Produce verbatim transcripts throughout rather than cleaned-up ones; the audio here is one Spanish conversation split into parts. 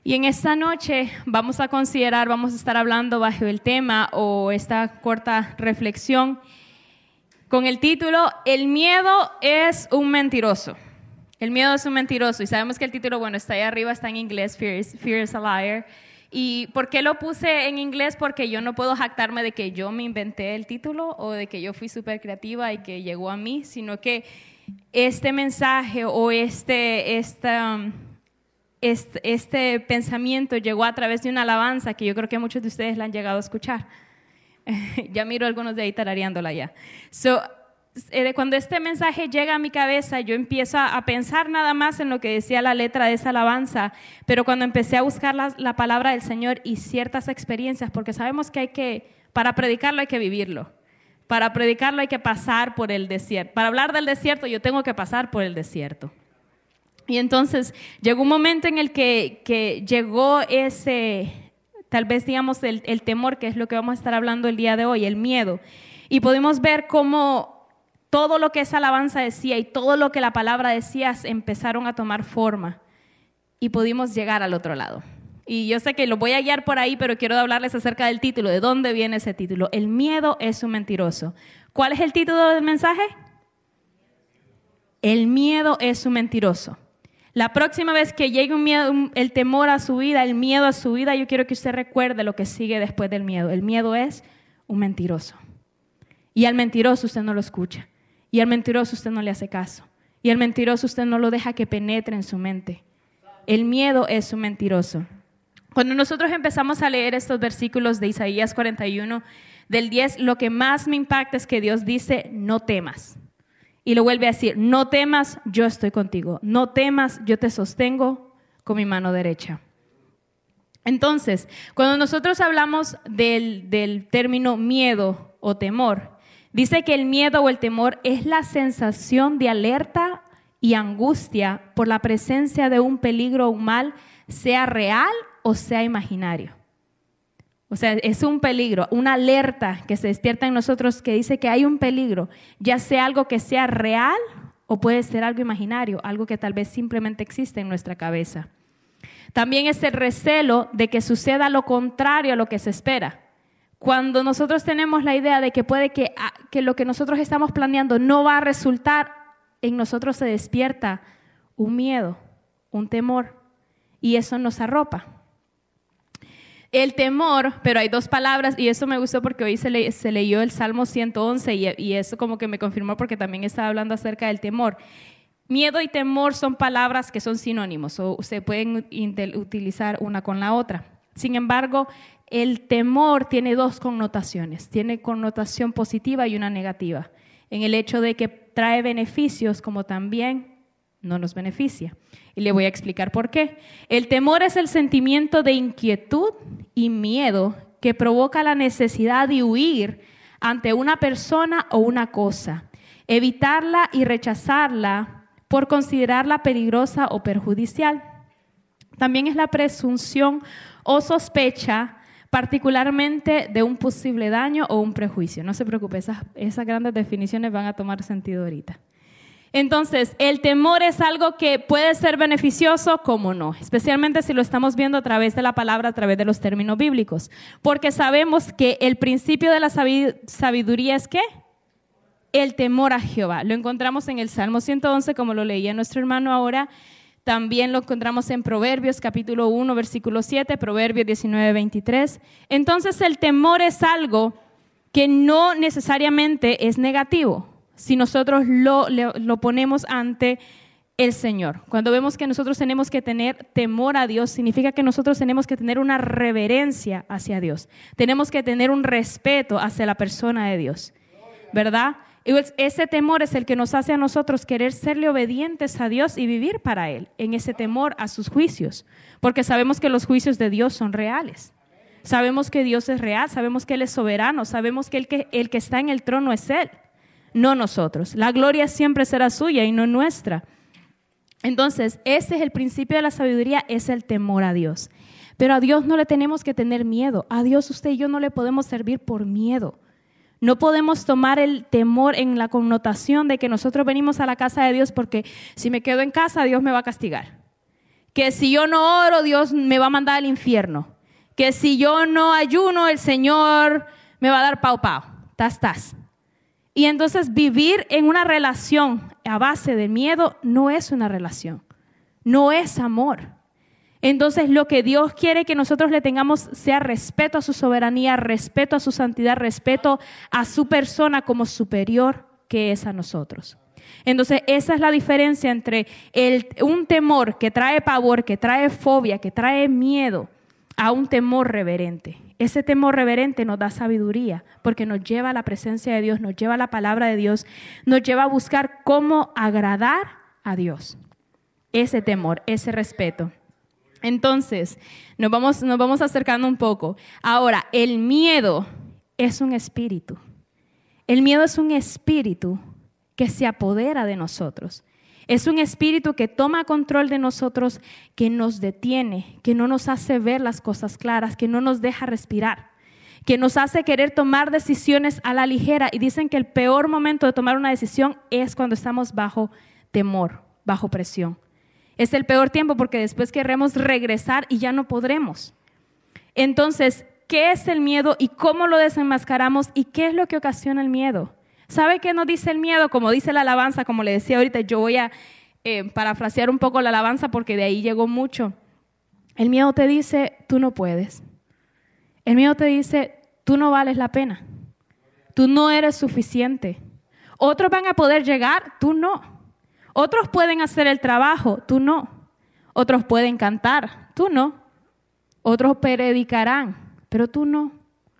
Y en esta noche vamos a considerar, vamos a estar hablando bajo el tema o esta corta reflexión con el título El miedo es un mentiroso. El miedo es un mentiroso. Y sabemos que el título, bueno, está ahí arriba, está en inglés, Fear is, Fear is a Liar. ¿Y por qué lo puse en inglés? Porque yo no puedo jactarme de que yo me inventé el título o de que yo fui súper creativa y que llegó a mí, sino que este mensaje o este, esta, este, este pensamiento llegó a través de una alabanza que yo creo que muchos de ustedes la han llegado a escuchar. Ya miro a algunos de ahí tarareándola ya. So, eh, cuando este mensaje llega a mi cabeza, yo empiezo a, a pensar nada más en lo que decía la letra de esa alabanza, pero cuando empecé a buscar la, la palabra del Señor y ciertas experiencias, porque sabemos que hay que, para predicarlo hay que vivirlo, para predicarlo hay que pasar por el desierto, para hablar del desierto yo tengo que pasar por el desierto. Y entonces llegó un momento en el que, que llegó ese, tal vez digamos el, el temor, que es lo que vamos a estar hablando el día de hoy, el miedo, y pudimos ver cómo todo lo que esa alabanza decía y todo lo que la palabra decía empezaron a tomar forma y pudimos llegar al otro lado. Y yo sé que lo voy a guiar por ahí, pero quiero hablarles acerca del título, de dónde viene ese título. El miedo es un mentiroso. ¿Cuál es el título del mensaje? El miedo es un mentiroso. La próxima vez que llegue un miedo, un, el temor a su vida, el miedo a su vida, yo quiero que usted recuerde lo que sigue después del miedo. El miedo es un mentiroso. Y al mentiroso usted no lo escucha. Y al mentiroso usted no le hace caso. Y al mentiroso usted no lo deja que penetre en su mente. El miedo es un mentiroso. Cuando nosotros empezamos a leer estos versículos de Isaías cuarenta y uno, del diez, lo que más me impacta es que Dios dice, no temas. Y lo vuelve a decir, no temas, yo estoy contigo. No temas, yo te sostengo con mi mano derecha. Entonces, cuando nosotros hablamos del, del término miedo o temor, dice que el miedo o el temor es la sensación de alerta y angustia por la presencia de un peligro o un mal, sea real o sea imaginario. O sea, es un peligro, una alerta que se despierta en nosotros que dice que hay un peligro, ya sea algo que sea real o puede ser algo imaginario, algo que tal vez simplemente existe en nuestra cabeza. También es el recelo de que suceda lo contrario a lo que se espera. Cuando nosotros tenemos la idea de que puede que, que lo que nosotros estamos planeando no va a resultar, en nosotros se despierta un miedo, un temor, y eso nos arropa. El temor, pero hay dos palabras, y eso me gustó porque hoy se, le, se leyó el Salmo ciento once, y, y eso como que me confirmó porque también estaba hablando acerca del temor. Miedo y temor son palabras que son sinónimos, o se pueden utilizar una con la otra. Sin embargo, el temor tiene dos connotaciones, tiene connotación positiva y una negativa, en el hecho de que trae beneficios como también no nos beneficia. Y le voy a explicar por qué. El temor es el sentimiento de inquietud y miedo que provoca la necesidad de huir ante una persona o una cosa, evitarla y rechazarla por considerarla peligrosa o perjudicial. También es la presunción o sospecha particularmente de un posible daño o un prejuicio. No se preocupe, esas, esas grandes definiciones van a tomar sentido ahorita. Entonces, el temor es algo que puede ser beneficioso como no, especialmente si lo estamos viendo a través de la palabra, a través de los términos bíblicos, porque sabemos que el principio de la sabiduría es ¿qué? El temor a Jehová. Lo encontramos en el Salmo ciento once, como lo leía nuestro hermano ahora. También lo encontramos en Proverbios capítulo uno, versículo siete, Proverbios diecinueve, veintitrés. Entonces el temor es algo que no necesariamente es negativo si nosotros lo, lo, lo ponemos ante el Señor. Cuando vemos que nosotros tenemos que tener temor a Dios, significa que nosotros tenemos que tener una reverencia hacia Dios. Tenemos que tener un respeto hacia la persona de Dios, ¿verdad? Y ese temor es el que nos hace a nosotros querer serle obedientes a Dios y vivir para Él, en ese temor a sus juicios, porque sabemos que los juicios de Dios son reales. Sabemos que Dios es real, sabemos que Él es soberano, sabemos que el que, el que está en el trono es Él, no nosotros. La gloria siempre será suya y no nuestra. Entonces, ese es el principio de la sabiduría, es el temor a Dios. Pero a Dios no le tenemos que tener miedo. A Dios usted y yo no le podemos servir por miedo. No podemos tomar el temor en la connotación de que nosotros venimos a la casa de Dios porque si me quedo en casa, Dios me va a castigar. Que si yo no oro, Dios me va a mandar al infierno. Que si yo no ayuno, el Señor me va a dar pau pau. Tas, tas. Y entonces vivir en una relación a base de miedo no es una relación. No es amor. Entonces lo que Dios quiere que nosotros le tengamos sea respeto a su soberanía, respeto a su santidad, respeto a su persona como superior que es a nosotros. Entonces esa es la diferencia entre el, un temor que trae pavor, que trae fobia, que trae miedo, a un temor reverente. Ese temor reverente nos da sabiduría porque nos lleva a la presencia de Dios, nos lleva a la palabra de Dios, nos lleva a buscar cómo agradar a Dios. Ese temor, ese respeto. Entonces, nos vamos, nos vamos acercando un poco. Ahora, el miedo es un espíritu. El miedo es un espíritu que se apodera de nosotros. Es un espíritu que toma control de nosotros, que nos detiene, que no nos hace ver las cosas claras, que no nos deja respirar, que nos hace querer tomar decisiones a la ligera. Y dicen que el peor momento de tomar una decisión es cuando estamos bajo temor, bajo presión. Es el peor tiempo porque después queremos regresar y ya no podremos. Entonces, ¿qué es el miedo y cómo lo desenmascaramos y qué es lo que ocasiona el miedo? ¿Sabe qué nos dice el miedo? Como dice la alabanza, como le decía ahorita, yo voy a eh, parafrasear un poco la alabanza porque de ahí llegó mucho. El miedo te dice, tú no puedes. El miedo te dice, tú no vales la pena. Tú no eres suficiente. Otros van a poder llegar, tú no. Otros pueden hacer el trabajo, tú no. Otros pueden cantar, tú no. Otros predicarán, pero tú no.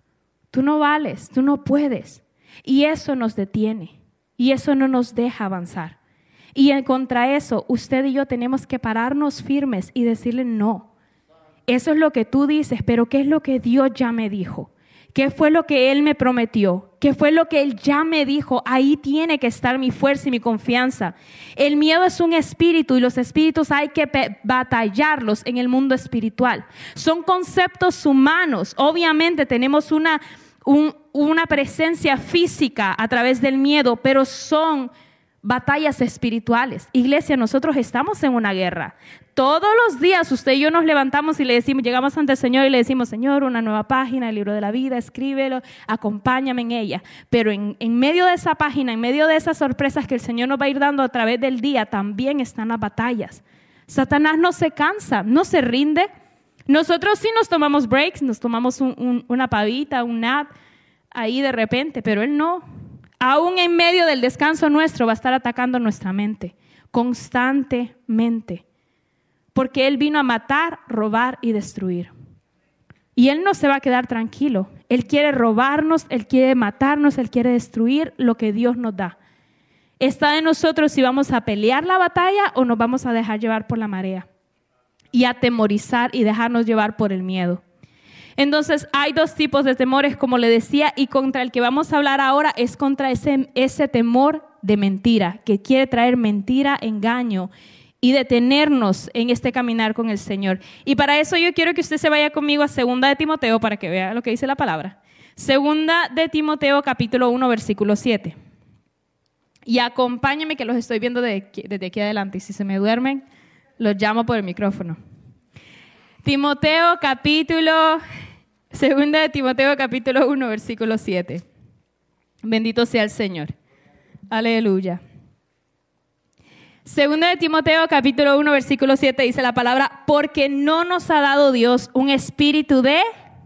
Tú no vales, tú no puedes. Y eso nos detiene. Y eso no nos deja avanzar. Y en contra eso, usted y yo tenemos que pararnos firmes y decirle no. Eso es lo que tú dices, pero ¿qué es lo que Dios ya me dijo? ¿Qué fue lo que Él me prometió? ¿Qué fue lo que Él ya me dijo? Ahí tiene que estar mi fuerza y mi confianza. El miedo es un espíritu y los espíritus hay que pe- batallarlos en el mundo espiritual. Son conceptos humanos. Obviamente tenemos una, un, una presencia física a través del miedo, pero son batallas espirituales. Iglesia, nosotros estamos en una guerra. Todos los días usted y yo nos levantamos y le decimos, llegamos ante el Señor y le decimos, Señor, una nueva página, el libro de la vida, escríbelo, acompáñame en ella. Pero en, en medio de esa página, en medio de esas sorpresas que el Señor nos va a ir dando a través del día, también están las batallas. Satanás no se cansa, no se rinde. Nosotros sí nos tomamos breaks, nos tomamos un, un, una pavita, un nap, ahí de repente, pero Él no. Aún en medio del descanso nuestro va a estar atacando nuestra mente constantemente. Porque Él vino a matar, robar y destruir. Y Él no se va a quedar tranquilo. Él quiere robarnos, Él quiere matarnos, Él quiere destruir lo que Dios nos da. Está de nosotros si vamos a pelear la batalla o nos vamos a dejar llevar por la marea. Y atemorizar y dejarnos llevar por el miedo. Entonces hay dos tipos de temores, como le decía, y contra el que vamos a hablar ahora es contra ese, ese temor de mentira, que quiere traer mentira, engaño y detenernos en este caminar con el Señor. Y para eso yo quiero que usted se vaya conmigo a Segunda de Timoteo para que vea lo que dice la palabra. Segunda de Timoteo capítulo uno versículo siete. Y acompáñenme que los estoy viendo de, desde aquí adelante y si se me duermen los llamo por el micrófono. Timoteo capítulo, segunda de Timoteo capítulo uno, versículo siete. Bendito sea el Señor. Aleluya. Segunda de Timoteo capítulo uno, versículo siete dice la palabra, porque no nos ha dado Dios un espíritu de,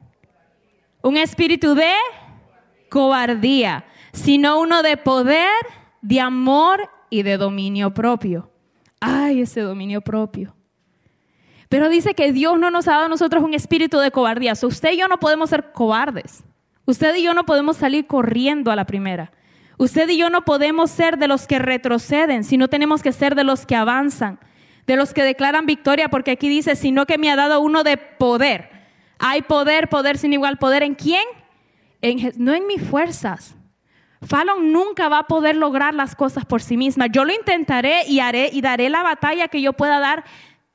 un espíritu de cobardía, sino uno de poder, de amor y de dominio propio. Ay, ese dominio propio. Pero dice que Dios no nos ha dado a nosotros un espíritu de cobardía. So, usted y yo no podemos ser cobardes. Usted y yo no podemos salir corriendo a la primera. Usted y yo no podemos ser de los que retroceden, sino tenemos que ser de los que avanzan, de los que declaran victoria, porque aquí dice, sino que me ha dado uno de poder. Hay poder, poder sin igual poder. ¿En quién? En, no en mis fuerzas. Fallon nunca va a poder lograr las cosas por sí misma. Yo lo intentaré y haré y daré la batalla que yo pueda dar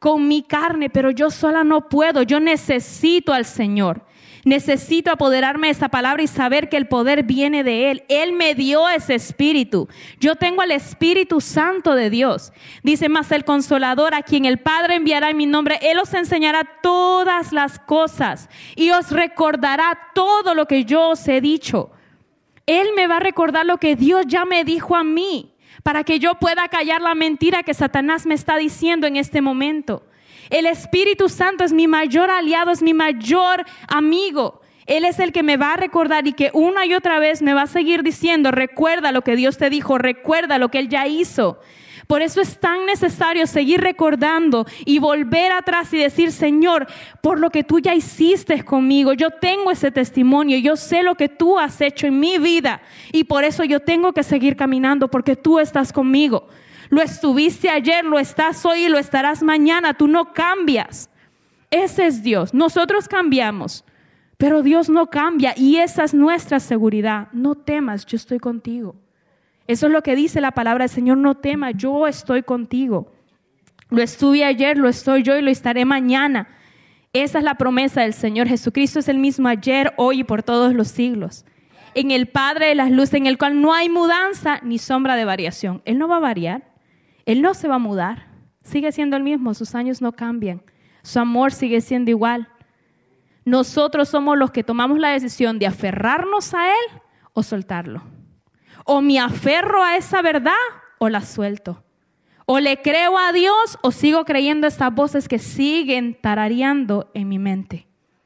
con mi carne, pero yo sola no puedo. Yo necesito al Señor. Necesito apoderarme de esa palabra y saber que el poder viene de Él. Él me dio ese espíritu. Yo tengo el Espíritu Santo de Dios. Dice más, el Consolador, a quien el Padre enviará en mi nombre, Él os enseñará todas las cosas y os recordará todo lo que yo os he dicho. Él me va a recordar lo que Dios ya me dijo a mí, para que yo pueda callar la mentira que Satanás me está diciendo en este momento. El Espíritu Santo es mi mayor aliado, es mi mayor amigo. Él es el que me va a recordar y que una y otra vez me va a seguir diciendo, recuerda lo que Dios te dijo, recuerda lo que Él ya hizo. Por eso es tan necesario seguir recordando y volver atrás y decir, Señor, por lo que tú ya hiciste conmigo, yo tengo ese testimonio, yo sé lo que tú has hecho en mi vida y por eso yo tengo que seguir caminando porque tú estás conmigo. Lo estuviste ayer, lo estás hoy y lo estarás mañana. Tú no cambias. Ese es Dios. Nosotros cambiamos, pero Dios no cambia y esa es nuestra seguridad. No temas, yo estoy contigo. Eso es lo que dice la palabra del Señor. No temas, yo estoy contigo. Lo estuve ayer, lo estoy yo y lo estaré mañana. Esa es la promesa del Señor. Jesucristo es el mismo ayer, hoy y por todos los siglos. En el Padre de las luces, en el cual no hay mudanza ni sombra de variación. Él no va a variar. Él no se va a mudar, sigue siendo el mismo, sus años no cambian, su amor sigue siendo igual. Nosotros somos los que tomamos la decisión de aferrarnos a Él o soltarlo. O me aferro a esa verdad o la suelto. O le creo a Dios o sigo creyendo estas voces que siguen tarareando en mi mente.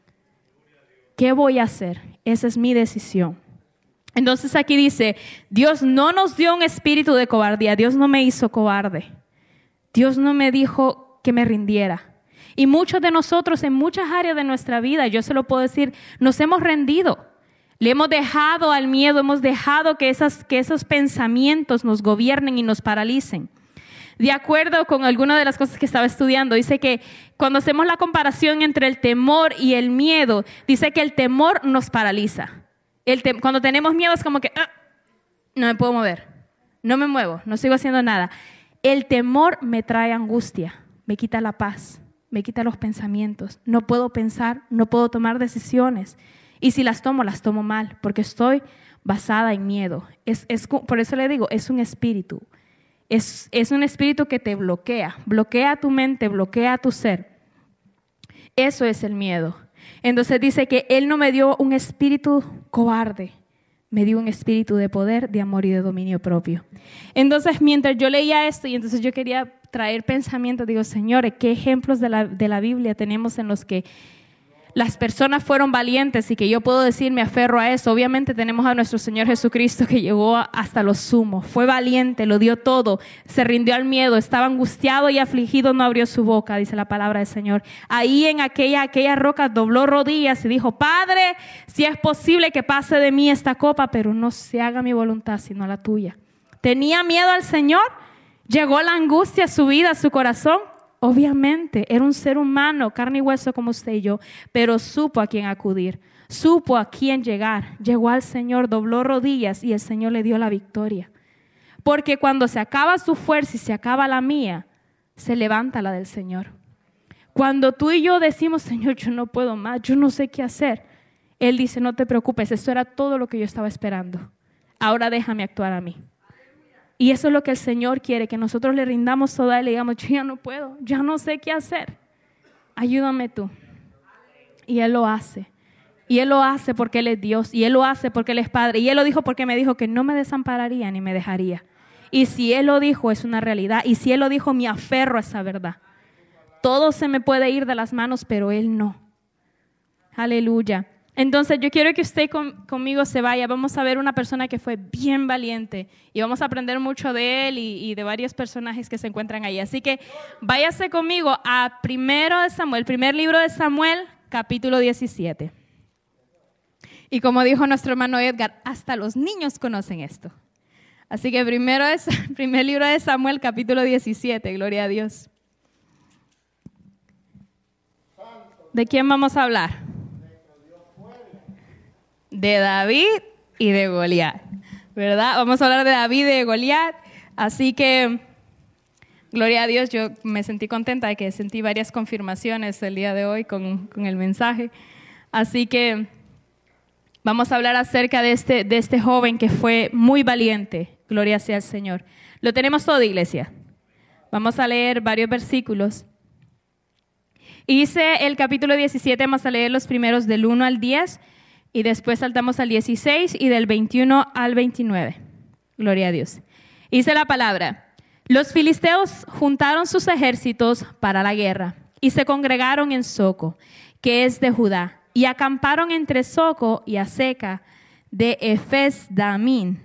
¿Qué voy a hacer? Esa es mi decisión. Entonces aquí dice, Dios no nos dio un espíritu de cobardía, Dios no me hizo cobarde, Dios no me dijo que me rindiera. Y muchos de nosotros en muchas áreas de nuestra vida, yo se lo puedo decir, nos hemos rendido, le hemos dejado al miedo, hemos dejado que, esas, que esos pensamientos nos gobiernen y nos paralicen. De acuerdo con alguna de las cosas que estaba estudiando, dice que cuando hacemos la comparación entre el temor y el miedo, dice que el temor nos paraliza. El te- cuando tenemos miedo es como que ah, no me puedo mover, no me muevo, no sigo haciendo nada. El temor me trae angustia, me quita la paz, me quita los pensamientos. No puedo pensar, no puedo tomar decisiones. Y si las tomo, las tomo mal, porque estoy basada en miedo. Es, es, por eso le digo, es un espíritu. Es, es un espíritu que te bloquea, bloquea tu mente, bloquea tu ser. Eso es el miedo. Entonces dice que Él no me dio un espíritu cobarde, me dio un espíritu de poder, de amor y de dominio propio. Entonces mientras yo leía esto y entonces yo quería traer pensamientos, digo, señores, ¿qué ejemplos de la, de la Biblia tenemos en los que las personas fueron valientes y que yo puedo decir me aferro a eso? Obviamente tenemos a nuestro Señor Jesucristo que llegó hasta lo sumo, fue valiente, lo dio todo, se rindió al miedo, estaba angustiado y afligido, no abrió su boca, dice la palabra del Señor. Ahí en aquella, aquella roca dobló rodillas y dijo, Padre, si es posible que pase de mí esta copa, pero no se haga mi voluntad sino la tuya. ¿Tenía miedo al Señor? ¿Llegó la angustia a su vida, a su corazón? Obviamente, era un ser humano, carne y hueso como usted y yo, pero supo a quién acudir, supo a quién llegar. Llegó al Señor, dobló rodillas y el Señor le dio la victoria. Porque cuando se acaba su fuerza y se acaba la mía, se levanta la del Señor. Cuando tú y yo decimos, Señor, yo no puedo más, yo no sé qué hacer, Él dice, no te preocupes, eso era todo lo que yo estaba esperando. Ahora déjame actuar a mí. Y eso es lo que el Señor quiere, que nosotros le rindamos todo a Él y digamos, yo ya no puedo, ya no sé qué hacer. Ayúdame tú. Y Él lo hace. Y Él lo hace porque Él es Dios. Y Él lo hace porque Él es Padre. Y Él lo dijo porque me dijo que no me desampararía ni me dejaría. Y si Él lo dijo, es una realidad. Y si Él lo dijo, me aferro a esa verdad. Todo se me puede ir de las manos, pero Él no. Aleluya. Entonces yo quiero que usted con, conmigo se vaya. Vamos a ver una persona que fue bien valiente y vamos a aprender mucho de él y, y de varios personajes que se encuentran ahí. Así que váyase conmigo a Primero de Samuel, primer libro de Samuel, capítulo diecisiete. Y como dijo nuestro hermano Edgar, hasta los niños conocen esto. Así que primero es primer libro de Samuel, capítulo diecisiete, gloria a Dios. ¿De quién vamos a hablar? De David y de Goliat, ¿verdad? Vamos a hablar de David y de Goliat, así que Gloria a Dios, yo me sentí contenta de que sentí varias confirmaciones el día de hoy con, con el mensaje. Así que vamos a hablar acerca de este, de este joven que fue muy valiente. Gloria sea al Señor. ¿Lo tenemos todo, iglesia? Vamos a leer varios versículos. Y dice el capítulo diecisiete, vamos a leer los primeros del uno al diez y después saltamos al dieciséis y del veintiuno al veintinueve. Gloria a Dios. Dice la palabra: los filisteos juntaron sus ejércitos para la guerra y se congregaron en Soco, que es de Judá, y acamparon entre Soco y Aseca de Efes-Damín.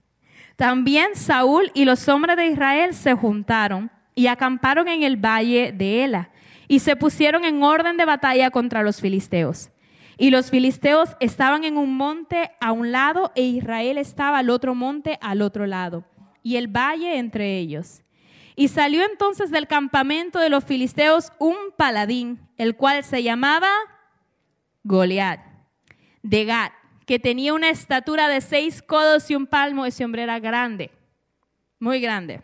También Saúl y los hombres de Israel se juntaron y acamparon en el valle de Ela y se pusieron en orden de batalla contra los filisteos. Y los filisteos estaban en un monte a un lado e Israel estaba al otro monte al otro lado, y el valle entre ellos. Y salió entonces del campamento de los filisteos un paladín, el cual se llamaba Goliat, de Gat, que tenía una estatura de seis codos y un palmo. Ese hombre era grande, muy grande.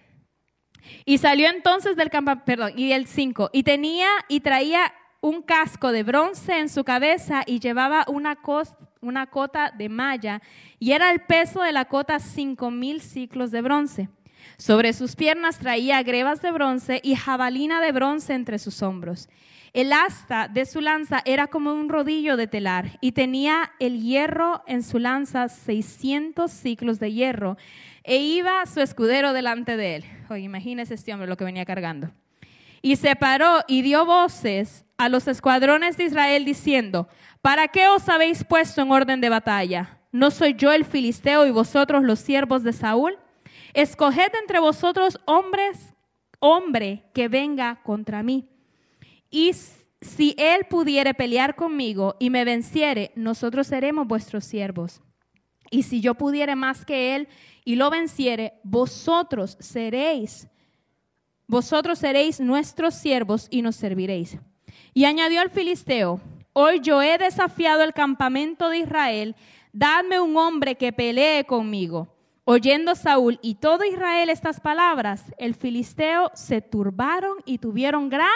Y salió entonces del campamento, perdón, y el cinco, y tenía y traía un casco de bronce en su cabeza y llevaba una, cos, una cota de malla, y era el peso de la cota cinco mil ciclos de bronce. Sobre sus piernas traía grebas de bronce y jabalina de bronce entre sus hombros. El asta de su lanza era como un rodillo de telar y tenía el hierro en su lanza, seiscientos ciclos de hierro, e iba su escudero delante de él. Oye, imagínese este hombre lo que venía cargando. Y se paró y dio voces a los escuadrones de Israel diciendo: ¿para qué os habéis puesto en orden de batalla? ¿No soy yo el filisteo y vosotros los siervos de Saúl? Escoged entre vosotros hombres, hombre que venga contra mí. Y si él pudiere pelear conmigo y me venciere, nosotros seremos vuestros siervos. Y si yo pudiere más que él y lo venciere, vosotros seréis, vosotros seréis nuestros siervos y nos serviréis. Y añadió el filisteo: hoy yo he desafiado el campamento de Israel, dadme un hombre que pelee conmigo. Oyendo Saúl y todo Israel estas palabras, el filisteo se turbaron y tuvieron gran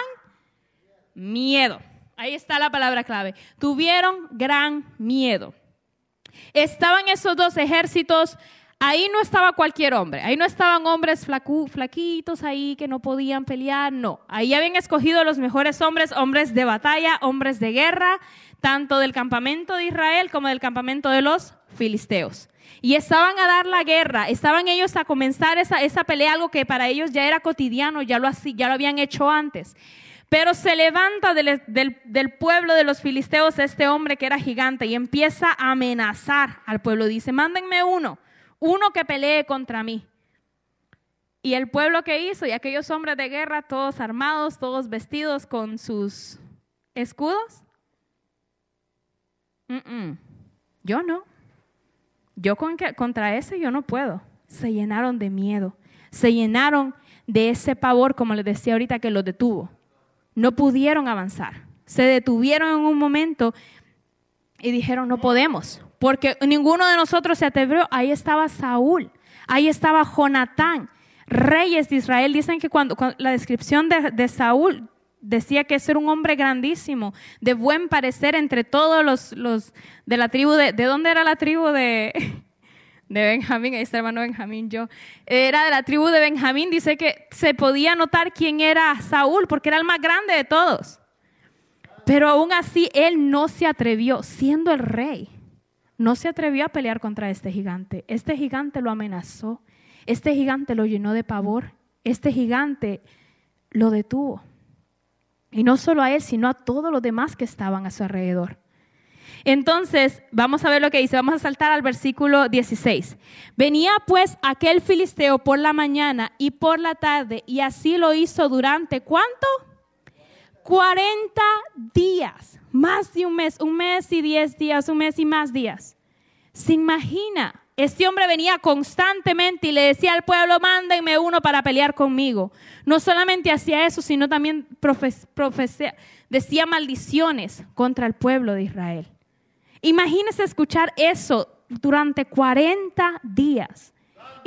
miedo. Ahí está la palabra clave. Tuvieron gran miedo. Estaban esos dos ejércitos. Ahí no estaba cualquier hombre. Ahí no estaban hombres flacu, flaquitos ahí que no podían pelear. No. Ahí habían escogido los mejores hombres, hombres de batalla, hombres de guerra, tanto del campamento de Israel como del campamento de los filisteos. Y estaban a dar la guerra, estaban ellos a comenzar esa, esa pelea, algo que para ellos ya era cotidiano, ya lo, ya lo habían hecho antes. Pero se levanta del, del, del pueblo de los filisteos este hombre que era gigante y empieza a amenazar al pueblo. Dice: mándenme uno, uno que pelee contra mí. Y el pueblo que hizo, y aquellos hombres de guerra, todos armados, todos vestidos con sus escudos. Mm-mm. Yo no. Yo con que, contra ese yo no puedo. Se llenaron de miedo, se llenaron de ese pavor, como les decía ahorita, que los detuvo. No pudieron avanzar, se detuvieron en un momento y dijeron: no podemos, porque ninguno de nosotros se atrevió. Ahí estaba Saúl, ahí estaba Jonatán, reyes de Israel. Dicen que cuando, cuando la descripción de, de Saúl decía que ese era un hombre grandísimo, de buen parecer entre todos los, los de la tribu de, ¿de dónde era la tribu de, de Benjamín? Ahí está el hermano Benjamín, yo. Era de la tribu de Benjamín. Dice que se podía notar quién era Saúl, porque era el más grande de todos. Pero aún así, él no se atrevió, siendo el rey, no se atrevió a pelear contra este gigante. Este gigante lo amenazó, este gigante lo llenó de pavor, este gigante lo detuvo. Y no solo a él, sino a todos los demás que estaban a su alrededor. Entonces, vamos a ver lo que dice. Vamos a saltar al versículo dieciséis. Venía pues aquel filisteo por la mañana y por la tarde, y así lo hizo durante, ¿cuánto? cuarenta días. Más de un mes, un mes y diez días, un mes y más días. ¿Se imagina? Este hombre venía constantemente y le decía al pueblo: mándenme uno para pelear conmigo. No solamente hacía eso, sino también profes, profecía, decía maldiciones contra el pueblo de Israel. Imagínese escuchar eso durante cuarenta días.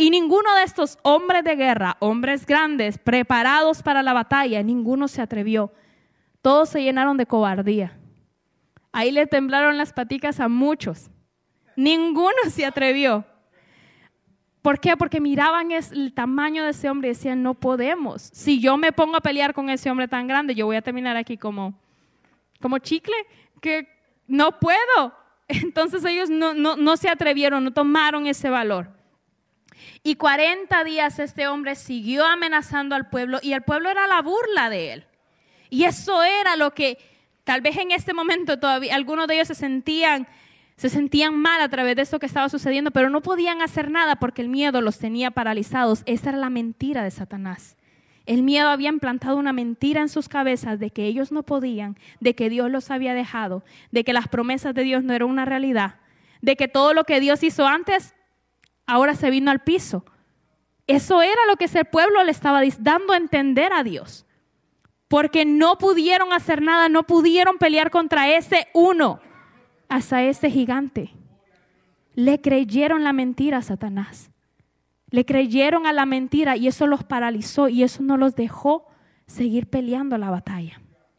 Y ninguno de estos hombres de guerra, hombres grandes, preparados para la batalla, ninguno se atrevió. Todos se llenaron de cobardía. Ahí le temblaron las paticas a muchos. Ninguno se atrevió. ¿Por qué? Porque miraban el tamaño de ese hombre y decían, no podemos. Si yo me pongo a pelear con ese hombre tan grande, yo voy a terminar aquí como, como chicle, que no puedo. Entonces ellos no, no, no se atrevieron, no tomaron ese valor. Y cuarenta días este hombre siguió amenazando al pueblo y el pueblo era la burla de él. Y eso era lo que tal vez en este momento todavía algunos de ellos se sentían Se sentían mal a través de esto que estaba sucediendo, pero no podían hacer nada porque el miedo los tenía paralizados. Esa era la mentira de Satanás. El miedo había implantado una mentira en sus cabezas de que ellos no podían, de que Dios los había dejado, de que las promesas de Dios no eran una realidad, de que todo lo que Dios hizo antes, ahora se vino al piso. Eso era lo que ese pueblo le estaba dando a entender a Dios. Porque no pudieron hacer nada, no pudieron pelear contra ese uno. Hasta ese gigante. Le creyeron la mentira a Satanás. Le creyeron a la mentira y eso los paralizó y eso no los dejó seguir peleando la batalla.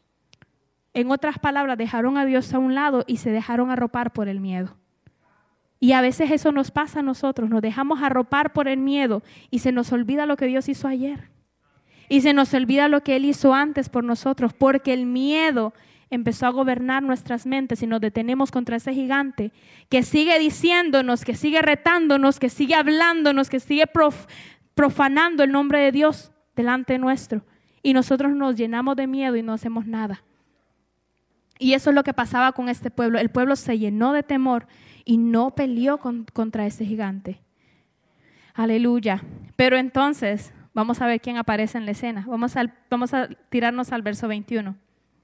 En otras palabras, dejaron a Dios a un lado y se dejaron arropar por el miedo. Y a veces eso nos pasa a nosotros, nos dejamos arropar por el miedo y se nos olvida lo que Dios hizo ayer. Y se nos olvida lo que Él hizo antes por nosotros, porque el miedo empezó a gobernar nuestras mentes y nos detenemos contra ese gigante que sigue diciéndonos, que sigue retándonos, que sigue hablándonos, que sigue prof, profanando el nombre de Dios delante nuestro. Y nosotros nos llenamos de miedo y no hacemos nada. Y eso es lo que pasaba con este pueblo. El pueblo se llenó de temor y no peleó con, contra ese gigante. Aleluya. Pero entonces, vamos a ver quién aparece en la escena. Vamos a, vamos a tirarnos al verso veintiuno.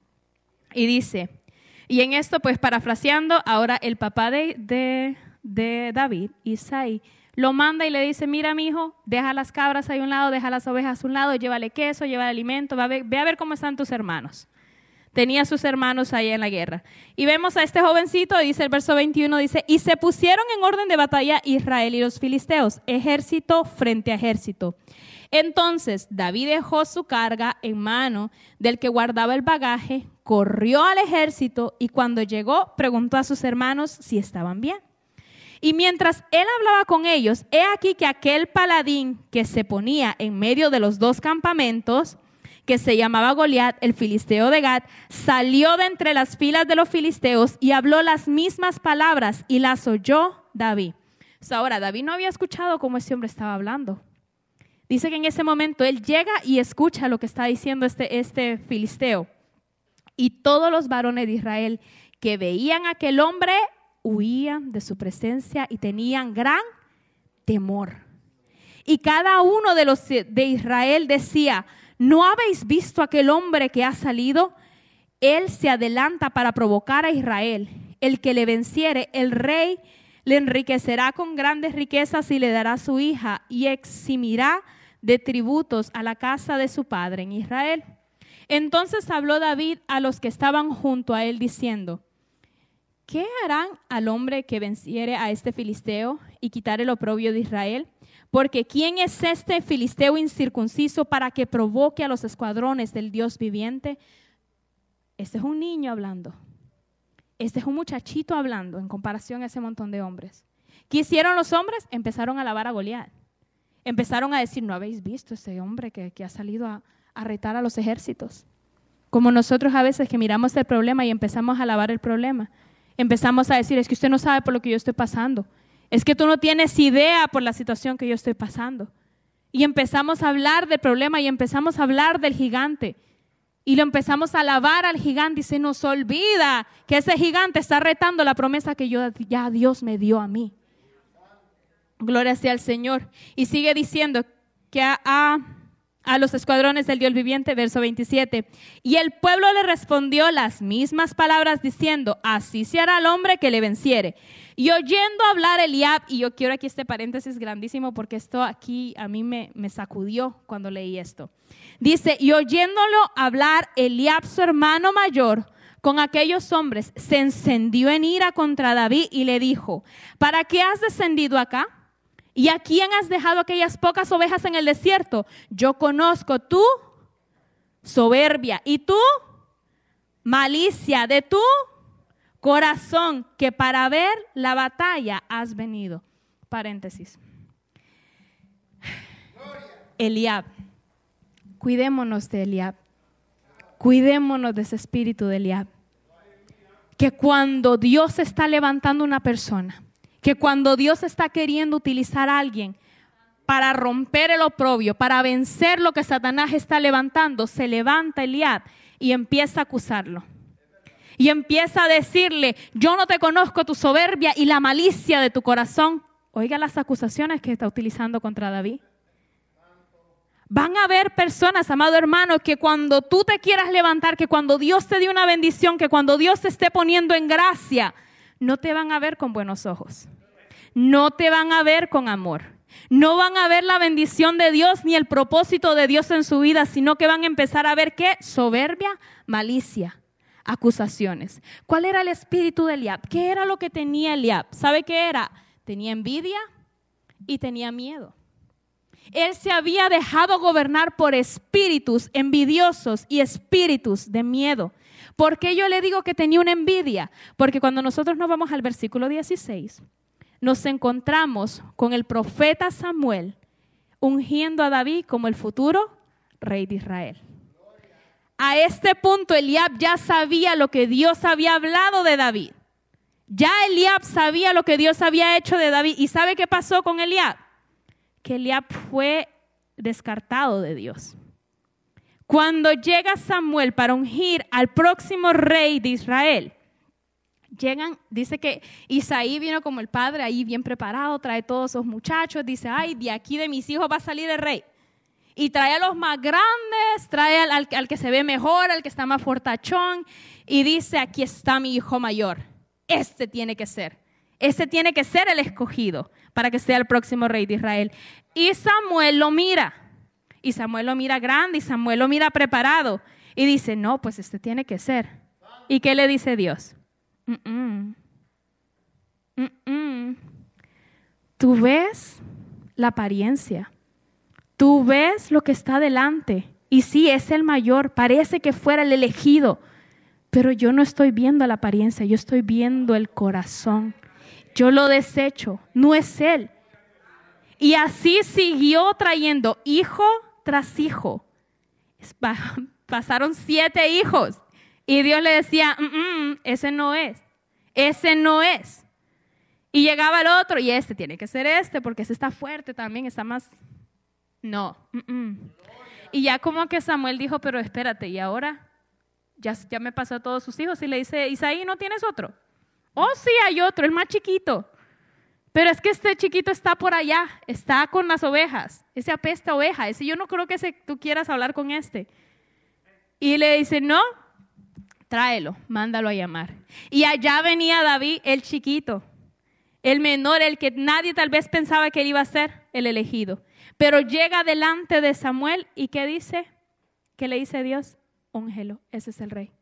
Y dice, y en esto pues parafraseando, ahora el papá de, de, de David, Isaí, lo manda y le dice, mira mi hijo, deja las cabras ahí a un lado, deja las ovejas a un lado, llévale queso, llévale alimento, ve a ver, ve a ver cómo están tus hermanos. Tenía sus hermanos ahí en la guerra. Y vemos a este jovencito, dice el verso veintiuno, dice, y se pusieron en orden de batalla Israel y los filisteos, ejército frente a ejército. Entonces David dejó su carga en mano del que guardaba el bagaje, corrió al ejército y cuando llegó preguntó a sus hermanos si estaban bien. Y mientras él hablaba con ellos, he aquí que aquel paladín que se ponía en medio de los dos campamentos, que se llamaba Goliat, el filisteo de Gat, salió de entre las filas de los filisteos y habló las mismas palabras y las oyó David. O sea, ahora, David no había escuchado cómo ese hombre estaba hablando. Dice que en ese momento él llega y escucha lo que está diciendo este, este filisteo. Y todos los varones de Israel que veían a aquel hombre huían de su presencia y tenían gran temor. Y cada uno de los de Israel decía, ¿no habéis visto aquel hombre que ha salido? Él se adelanta para provocar a Israel. El que le venciere, el rey le enriquecerá con grandes riquezas y le dará su hija y eximirá de tributos a la casa de su padre en Israel. Entonces habló David a los que estaban junto a él diciendo, ¿qué harán al hombre que venciere a este filisteo y quitar el oprobio de Israel? Porque ¿quién es este filisteo incircunciso para que provoque a los escuadrones del Dios viviente? Este es un niño hablando. Este es un muchachito hablando en comparación a ese montón de hombres. ¿Qué hicieron los hombres? Empezaron a alabar a Goliat. Empezaron a decir, ¿no habéis visto ese hombre que, que ha salido a, a retar a los ejércitos? Como nosotros a veces que miramos el problema y empezamos a alabar el problema. Empezamos a decir, es que usted no sabe por lo que yo estoy pasando. Es que tú no tienes idea por la situación que yo estoy pasando. Y empezamos a hablar del problema y empezamos a hablar del gigante. Y lo empezamos a alabar al gigante y se nos olvida que ese gigante está retando la promesa que yo, ya Dios me dio a mí. Gloria sea al Señor. Y sigue diciendo que a, a, a los escuadrones del Dios viviente, verso veintisiete. Y el pueblo le respondió las mismas palabras diciendo, así se hará al hombre que le venciere. Y oyendo hablar Eliab, y yo quiero aquí este paréntesis grandísimo porque esto aquí a mí me, me sacudió cuando leí esto. Dice, y oyéndolo hablar Eliab, su hermano mayor, con aquellos hombres, se encendió en ira contra David y le dijo, ¿para qué has descendido acá? ¿Y a quién has dejado aquellas pocas ovejas en el desierto? Yo conozco tu soberbia y tu malicia de tu corazón, que para ver la batalla has venido. Paréntesis. Eliab. Cuidémonos de Eliab. Cuidémonos de ese espíritu de Eliab. Que cuando Dios está levantando una persona, que cuando Dios está queriendo utilizar a alguien para romper el oprobio, para vencer lo que Satanás está levantando, se levanta Eliab y empieza a acusarlo. Y empieza a decirle, yo no te conozco tu soberbia y la malicia de tu corazón. Oiga las acusaciones que está utilizando contra David. Van a haber personas, amado hermano, que cuando tú te quieras levantar, que cuando Dios te dé una bendición, que cuando Dios te esté poniendo en gracia, no te van a ver con buenos ojos. No te van a ver con amor. No van a ver la bendición de Dios ni el propósito de Dios en su vida, sino que van a empezar a ver ¿qué? Soberbia, malicia, acusaciones. ¿Cuál era el espíritu de Eliab? ¿Qué era lo que tenía Eliab? ¿Sabe qué era? Tenía envidia y tenía miedo. Él se había dejado gobernar por espíritus envidiosos y espíritus de miedo. ¿Por qué yo le digo que tenía una envidia? Porque cuando nosotros nos vamos al versículo dieciséis, nos encontramos con el profeta Samuel ungiendo a David como el futuro rey de Israel. A este punto Eliab ya sabía lo que Dios había hablado de David. Ya Eliab sabía lo que Dios había hecho de David. ¿Y sabe qué pasó con Eliab? Que Eliab fue descartado de Dios. Cuando llega Samuel para ungir al próximo rey de Israel, llegan, dice que Isaí vino como el padre ahí bien preparado, trae todos esos muchachos, dice, ay, de aquí de mis hijos va a salir el rey. Y trae a los más grandes, trae al, al, al que se ve mejor, al que está más fortachón, y dice, aquí está mi hijo mayor, este tiene que ser. Ese tiene que ser el escogido para que sea el próximo rey de Israel. Y Samuel lo mira. Y Samuel lo mira grande y Samuel lo mira preparado. Y dice, no, pues este tiene que ser. ¿Y qué le dice Dios? Mm-mm. Mm-mm. Tú ves la apariencia. Tú ves lo que está delante. Y sí, es el mayor. Parece que fuera el elegido. Pero yo no estoy viendo la apariencia. Yo estoy viendo el corazón. Yo lo desecho, no es él. Y así siguió trayendo hijo tras hijo. Pasaron siete hijos. Y Dios le decía, mm, mm, ese no es, ese no es. Y llegaba el otro, y este tiene que ser este, porque ese está fuerte también, está más... No. Mm, mm. Y ya como que Samuel dijo, pero espérate, ¿y ahora? Ya, ya me pasó a todos sus hijos. Y le dice, Isaí, ¿no tienes otro? Oh, sí, hay otro, el más chiquito. Pero es que este chiquito está por allá, está con las ovejas. Ese apesta oveja. Ese yo no creo que ese, tú quieras hablar con este. Y le dice, no, tráelo, mándalo a llamar. Y allá venía David, el chiquito, el menor, el que nadie tal vez pensaba que él iba a ser el elegido. Pero llega delante de Samuel y ¿qué dice? ¿Qué le dice Dios? Úngelo, ese es el rey.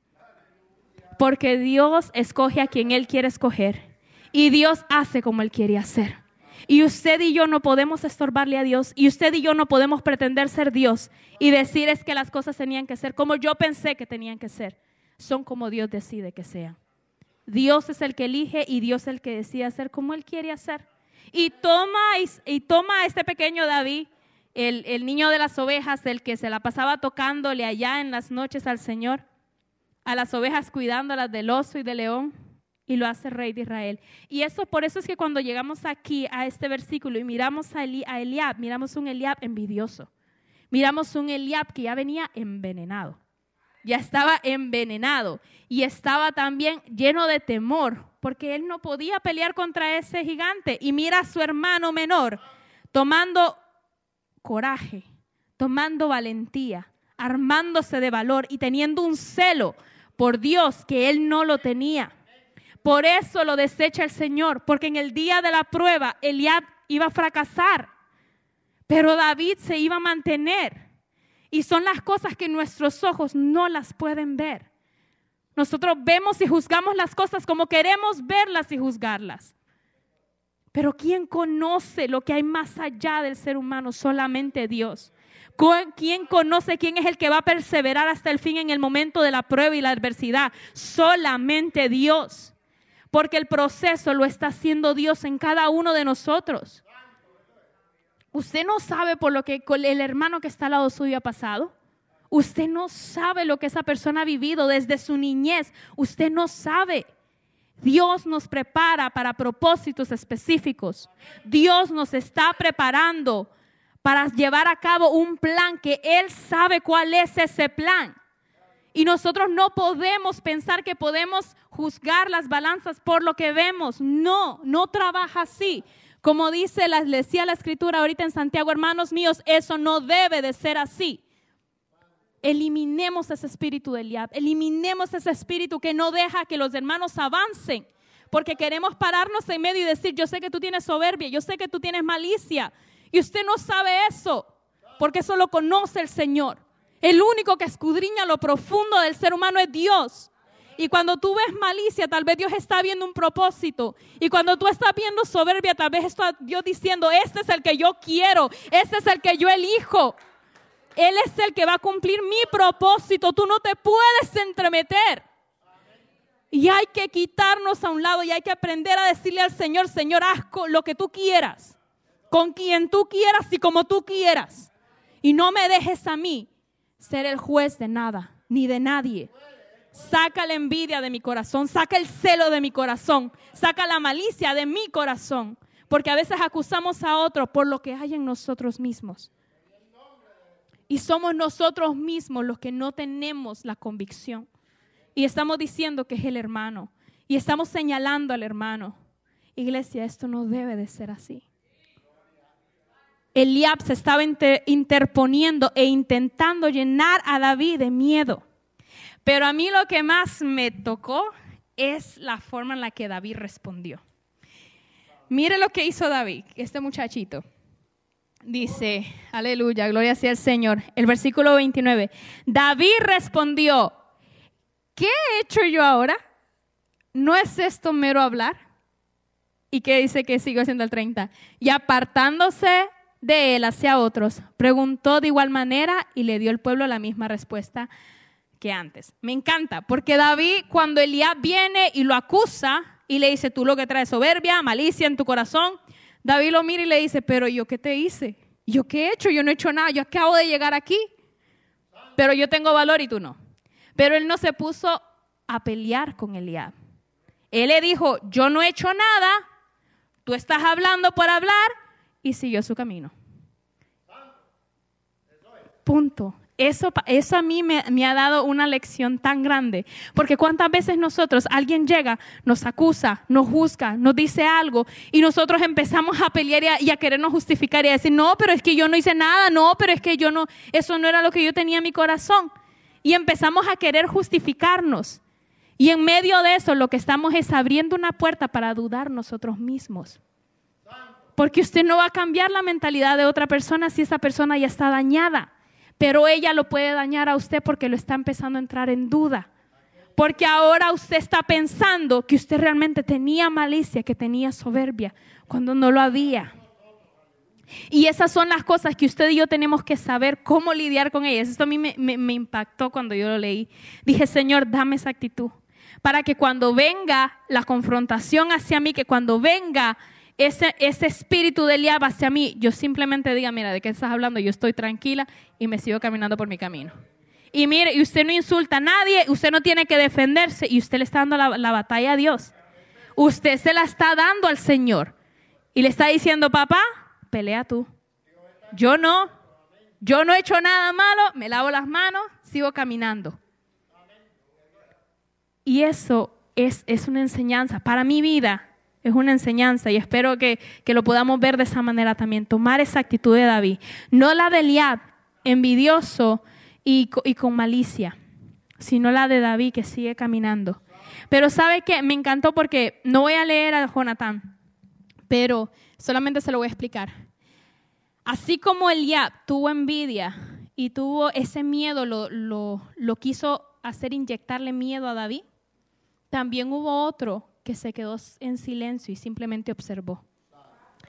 Porque Dios escoge a quien Él quiere escoger. Y Dios hace como Él quiere hacer. Y usted y yo no podemos estorbarle a Dios. Y usted y yo no podemos pretender ser Dios. Y decir es que las cosas tenían que ser como yo pensé que tenían que ser. Son como Dios decide que sean. Dios es el que elige y Dios es el que decide hacer como Él quiere hacer. Y toma, y, y toma a este pequeño David, el, el niño de las ovejas, el que se la pasaba tocándole allá en las noches al Señor. A las ovejas cuidándolas del oso y del león, y lo hace rey de Israel. Y eso, por eso es que cuando llegamos aquí a este versículo y miramos a, Eli, a Eliab, miramos un Eliab envidioso. Miramos un Eliab que ya venía envenenado. Ya estaba envenenado y estaba también lleno de temor, porque él no podía pelear contra ese gigante. Y mira a su hermano menor tomando coraje, tomando valentía, armándose de valor y teniendo un celo por Dios que él no lo tenía. Por eso lo desecha el Señor, porque en el día de la prueba Eliab iba a fracasar, pero David se iba a mantener. Y son las cosas que nuestros ojos no las pueden ver. Nosotros vemos y juzgamos las cosas como queremos verlas y juzgarlas. Pero ¿quién conoce lo que hay más allá del ser humano? Solamente Dios. ¿Quién conoce quién es el que va a perseverar hasta el fin en el momento de la prueba y la adversidad? Solamente Dios. Porque el proceso lo está haciendo Dios en cada uno de nosotros. Usted no sabe por lo que el hermano que está al lado suyo ha pasado. Usted no sabe lo que esa persona ha vivido desde su niñez. Usted no sabe. Dios nos prepara para propósitos específicos. Dios nos está preparando para llevar a cabo un plan que Él sabe cuál es ese plan. Y nosotros no podemos pensar que podemos juzgar las balanzas por lo que vemos. No, no trabaja así. Como dice, la, decía la Escritura ahorita en Santiago, hermanos míos, eso no debe de ser así. Eliminemos ese espíritu de Eliab, eliminemos ese espíritu que no deja que los hermanos avancen, porque queremos pararnos en medio y decir, yo sé que tú tienes soberbia, yo sé que tú tienes malicia, y usted no sabe eso, porque eso lo conoce el Señor. El único que escudriña lo profundo del ser humano es Dios. Y cuando tú ves malicia, tal vez Dios está viendo un propósito. Y cuando tú estás viendo soberbia, tal vez está Dios diciendo, este es el que yo quiero, este es el que yo elijo. Él es el que va a cumplir mi propósito. Tú no te puedes entremeter. Y hay que quitarnos a un lado y hay que aprender a decirle al Señor, Señor, haz lo que tú quieras, con quien tú quieras y como tú quieras. Y no me dejes a mí ser el juez de nada, ni de nadie. Saca la envidia de mi corazón, saca el celo de mi corazón, saca la malicia de mi corazón. Porque a veces acusamos a otros por lo que hay en nosotros mismos. Y somos nosotros mismos los que no tenemos la convicción. Y estamos diciendo que es el hermano. Y estamos señalando al hermano. Iglesia, esto no debe de ser así. Eliab se estaba inter- interponiendo e intentando llenar a David de miedo. Pero a mí lo que más me tocó es la forma en la que David respondió. Mire lo que hizo David, este muchachito. Dice, aleluya, gloria sea el Señor. El versículo veintinueve. David respondió, ¿qué he hecho yo ahora? ¿No es esto mero hablar? ¿Y qué dice que siguió haciendo el treinta? Y apartándose de él hacia otros, preguntó de igual manera y le dio el pueblo la misma respuesta que antes. Me encanta, porque David, cuando Eliab viene y lo acusa y le dice, tú lo que traes soberbia, malicia en tu corazón, David lo mira y le dice, pero ¿yo qué te hice? ¿Yo qué he hecho? Yo no he hecho nada, yo acabo de llegar aquí, pero yo tengo valor y tú no. Pero él no se puso a pelear con Eliab. Él le dijo, yo no he hecho nada, tú estás hablando por hablar, y siguió su camino. Punto. Eso, eso a mí me, me ha dado una lección tan grande, porque cuántas veces nosotros, alguien llega, nos acusa, nos juzga, nos dice algo y nosotros empezamos a pelear y a, y a querernos justificar y a decir, no, pero es que yo no hice nada, no, pero es que yo no, eso no era lo que yo tenía en mi corazón. Y empezamos a querer justificarnos. Y en medio de eso lo que estamos es abriendo una puerta para dudar nosotros mismos. Porque usted no va a cambiar la mentalidad de otra persona si esa persona ya está dañada. Pero ella lo puede dañar a usted porque lo está empezando a entrar en duda. Porque ahora usted está pensando que usted realmente tenía malicia, que tenía soberbia, cuando no lo había. Y esas son las cosas que usted y yo tenemos que saber cómo lidiar con ellas. Esto a mí me, me, me impactó cuando yo lo leí. Dije, Señor, dame esa actitud. Para que cuando venga la confrontación hacia mí, que cuando venga Ese, ese espíritu de Eliab hacia mí, yo simplemente diga, mira, ¿de qué estás hablando? Yo estoy tranquila y me sigo caminando por mi camino. Y mire, y usted no insulta a nadie, usted no tiene que defenderse y usted le está dando la, la batalla a Dios. Usted se la está dando al Señor y le está diciendo, papá, pelea tú. Yo no, yo no he hecho nada malo, me lavo las manos, sigo caminando. Y eso es, es una enseñanza para mi vida. Es una enseñanza y espero que, que lo podamos ver de esa manera también. Tomar esa actitud de David. No la de Eliab, envidioso y, y con malicia, sino la de David que sigue caminando. Pero ¿sabe qué? Me encantó porque no voy a leer a Jonatán, pero solamente se lo voy a explicar. Así como Eliab tuvo envidia y tuvo ese miedo, lo, lo, lo quiso hacer inyectarle miedo a David, también hubo otro que se quedó en silencio y simplemente observó.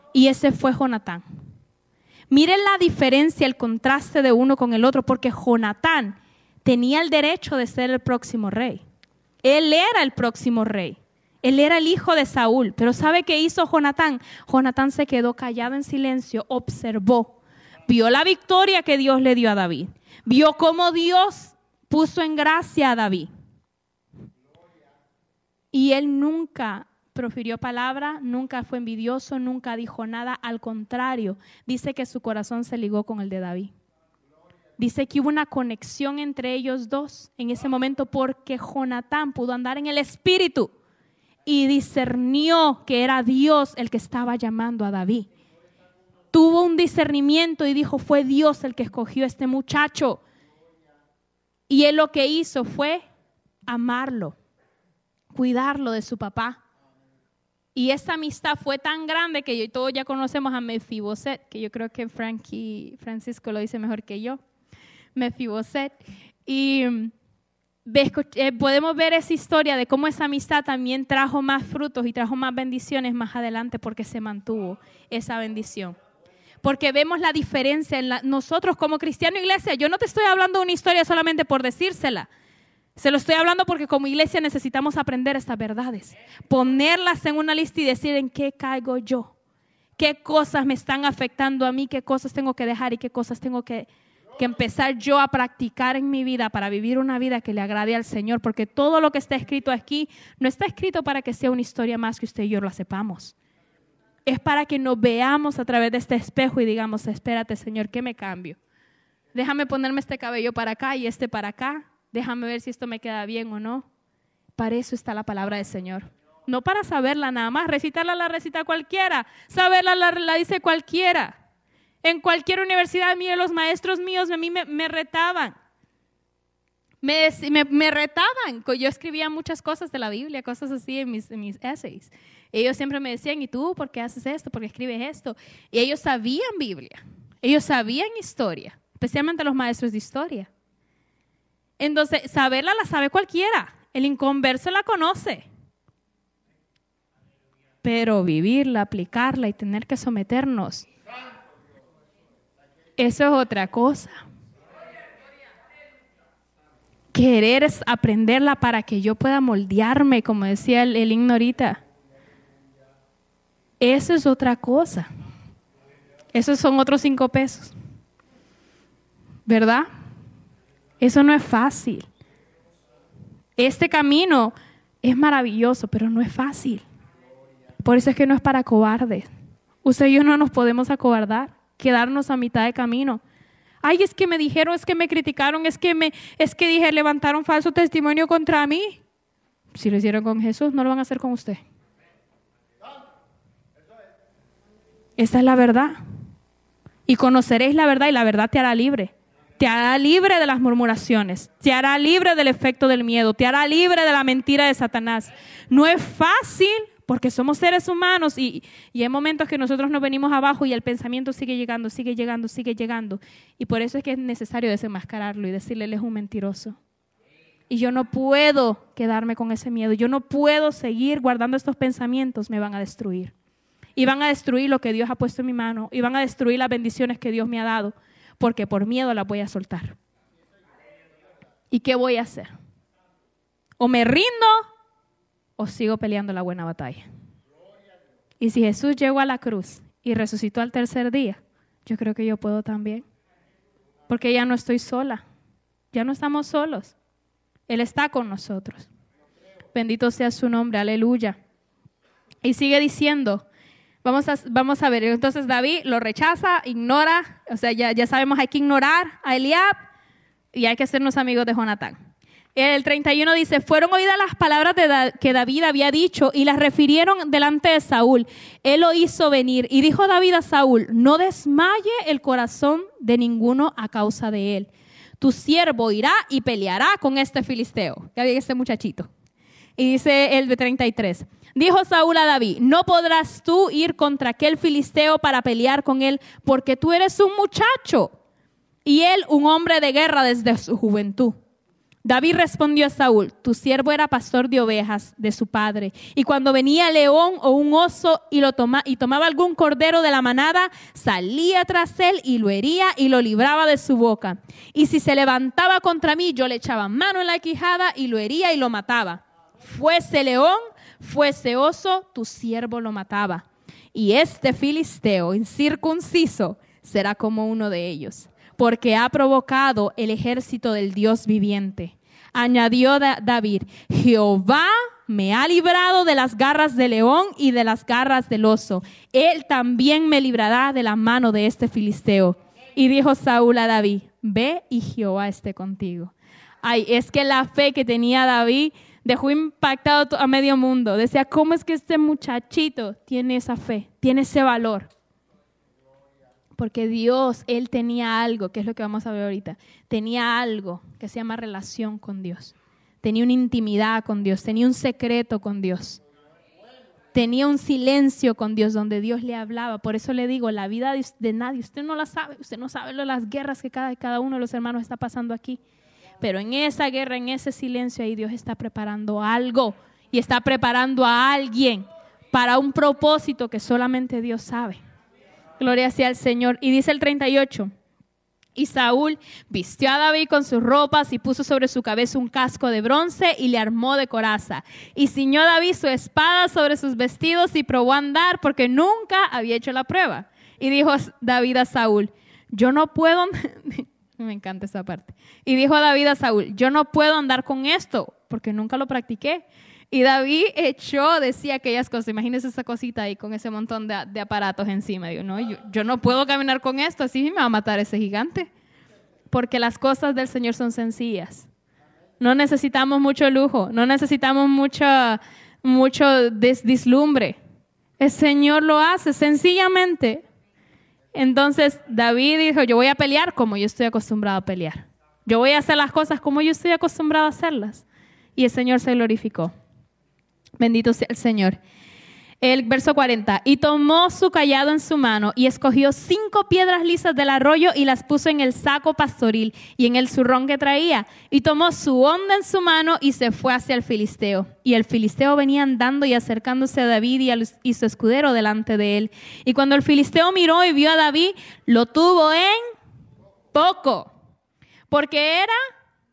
Y ese fue Jonatán. Miren la diferencia, el contraste de uno con el otro, porque Jonatán tenía el derecho de ser el próximo rey. Él era el próximo rey. Él era el hijo de Saúl. Pero ¿sabe qué hizo Jonatán? Jonatán se quedó callado en silencio, observó, vio la victoria que Dios le dio a David. Vio cómo Dios puso en gracia a David. Y él nunca profirió palabra, nunca fue envidioso, nunca dijo nada. Al contrario, dice que su corazón se ligó con el de David. Dice que hubo una conexión entre ellos dos en ese momento porque Jonatán pudo andar en el espíritu y discernió que era Dios el que estaba llamando a David. Tuvo un discernimiento y dijo, fue Dios el que escogió a este muchacho. Y él lo que hizo fue amarlo, cuidarlo de su papá. Y esa amistad fue tan grande que yo, todos ya conocemos a Mefiboset, que yo creo que Frankie, Francisco lo dice mejor que yo. Mefiboset. Y ves, eh, podemos ver esa historia de cómo esa amistad también trajo más frutos y trajo más bendiciones más adelante porque se mantuvo esa bendición. Porque vemos la diferencia en la, nosotros como cristiano iglesia. Yo no te estoy hablando de una historia solamente por decírsela. Se lo estoy hablando porque como iglesia necesitamos aprender estas verdades. Ponerlas en una lista y decir en qué caigo yo. Qué cosas me están afectando a mí, qué cosas tengo que dejar y qué cosas tengo que, que empezar yo a practicar en mi vida para vivir una vida que le agrade al Señor. Porque todo lo que está escrito aquí no está escrito para que sea una historia más que usted y yo la sepamos. Es para que nos veamos a través de este espejo y digamos, espérate Señor, ¿qué me cambio? Déjame ponerme este cabello para acá y este para acá. Déjame ver si esto me queda bien o no. Para eso está la palabra del Señor. No para saberla nada más. Recitarla la recita cualquiera. Saberla la, la dice cualquiera. En cualquier universidad, mire, los maestros míos a mí me, me retaban. Me, me, me retaban. Yo escribía muchas cosas de la Biblia, cosas así en mis, en mis essays. Ellos siempre me decían, ¿y tú por qué haces esto? ¿Por qué escribes esto? Y ellos sabían Biblia. Ellos sabían historia. Especialmente los maestros de historia. Entonces, saberla la sabe cualquiera. El inconverso la conoce. Pero vivirla, aplicarla y tener que someternos, eso es otra cosa. Querer es aprenderla para que yo pueda moldearme, como decía el, el himno ahorita. Eso es otra cosa. Esos son otros cinco pesos. ¿Verdad? Eso no es fácil. Este camino es maravilloso, pero no es fácil. Por eso es que no es para cobardes. Usted y yo no nos podemos acobardar, quedarnos a mitad de camino. Ay, es que me dijeron, es que me criticaron, es que me, es que dije, levantaron falso testimonio contra mí. Si lo hicieron con Jesús, no lo van a hacer con usted. Esa es la verdad. Y conoceréis la verdad y la verdad te hará libre. Te hará libre de las murmuraciones, te hará libre del efecto del miedo, te hará libre de la mentira de Satanás. No es fácil porque somos seres humanos y, y hay momentos que nosotros nos venimos abajo y el pensamiento sigue llegando, sigue llegando, sigue llegando. Y por eso es que es necesario desenmascararlo y decirle, él es un mentiroso. Y yo no puedo quedarme con ese miedo, yo no puedo seguir guardando estos pensamientos, me van a destruir. Y van a destruir lo que Dios ha puesto en mi mano y van a destruir las bendiciones que Dios me ha dado. Porque por miedo la voy a soltar. ¿Y qué voy a hacer? O me rindo o sigo peleando la buena batalla. Y si Jesús llegó a la cruz y resucitó al tercer día, yo creo que yo puedo también. Porque ya no estoy sola. Ya no estamos solos. Él está con nosotros. Bendito sea su nombre. Aleluya. Y sigue diciendo... Vamos a, vamos a ver, entonces David lo rechaza, ignora, o sea, ya, ya sabemos hay que ignorar a Eliab y hay que hacernos amigos de Jonatán. El treinta y uno dice, fueron oídas las palabras de da, que David había dicho y las refirieron delante de Saúl. Él lo hizo venir y dijo David a Saúl, no desmaye el corazón de ninguno a causa de él. Tu siervo irá y peleará con este filisteo. Ya vi este muchachito. Y dice el de treinta y tres. Dijo Saúl a David, no podrás tú ir contra aquel filisteo para pelear con él, porque tú eres un muchacho y él un hombre de guerra desde su juventud. David respondió a Saúl: tu siervo era pastor de ovejas de su padre, y cuando venía león o un oso y, lo toma, y tomaba algún cordero de la manada, salía tras él y lo hería y lo libraba de su boca. Y si se levantaba contra mí, yo le echaba mano en la quijada y lo hería y lo mataba. Fuese león, fuese oso, tu siervo lo mataba. Y este filisteo incircunciso será como uno de ellos, porque ha provocado el ejército del Dios viviente. Añadió David: Jehová me ha librado de las garras del león y de las garras del oso. Él también me librará de la mano de este filisteo. Y dijo Saúl a David: ve y Jehová esté contigo. Ay, es que la fe que tenía David dejó impactado a medio mundo. Decía, ¿cómo es que este muchachito tiene esa fe, tiene ese valor? Porque Dios, Él tenía algo, que es lo que vamos a ver ahorita. Tenía algo que se llama relación con Dios. Tenía una intimidad con Dios, tenía un secreto con Dios. Tenía un silencio con Dios donde Dios le hablaba. Por eso le digo, la vida de, de nadie, usted no la sabe. Usted no sabe lo, las guerras que cada, cada uno de los hermanos está pasando aquí. Pero en esa guerra, en ese silencio, ahí Dios está preparando algo. Y está preparando a alguien para un propósito que solamente Dios sabe. Gloria sea al Señor. Y dice el treinta y ocho. Y Saúl vistió a David con sus ropas y puso sobre su cabeza un casco de bronce y le armó de coraza. Y ciñó David su espada sobre sus vestidos y probó a andar porque nunca había hecho la prueba. Y dijo David a Saúl: yo no puedo... Me encanta esa parte. Y dijo David a Saúl: yo no puedo andar con esto porque nunca lo practiqué. Y David echó, decía aquellas cosas. Imagínese esa cosita ahí con ese montón de, de aparatos encima. Digo, no, yo, yo no puedo caminar con esto, así me va a matar ese gigante. Porque las cosas del Señor son sencillas. No necesitamos mucho lujo, no necesitamos mucha, mucho des, deslumbre. El Señor lo hace sencillamente. Entonces David dijo: yo voy a pelear como yo estoy acostumbrado a pelear. Yo voy a hacer las cosas como yo estoy acostumbrado a hacerlas. Y el Señor se glorificó. Bendito sea el Señor. El verso cuarenta. Y tomó su cayado en su mano y escogió cinco piedras lisas del arroyo y las puso en el saco pastoril y en el zurrón que traía. Y tomó su honda en su mano y se fue hacia el filisteo. Y el filisteo venía andando y acercándose a David y, a, y su escudero delante de él. Y cuando el filisteo miró y vio a David, lo tuvo en poco, porque era